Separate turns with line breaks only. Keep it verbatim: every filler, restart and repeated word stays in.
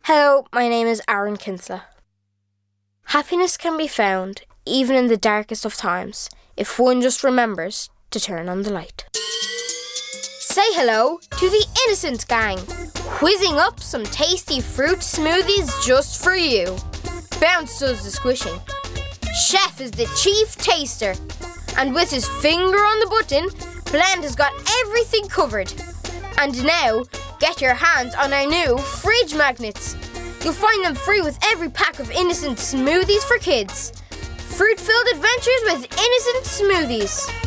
Hello, my name is Aaron Kinsella. Happiness can be found even in the darkest of times if one just remembers to turn on the light. Say hello to the Innocent Gang, whizzing up some tasty fruit smoothies just for you. Bounce does the squishing. Chef is the chief taster, and with his finger on the button, Blend has got everything covered. And now, get your hands on our new fridge magnets. You'll find them free with every pack of Innocent Smoothies for kids. Fruit-filled adventures with Innocent Smoothies.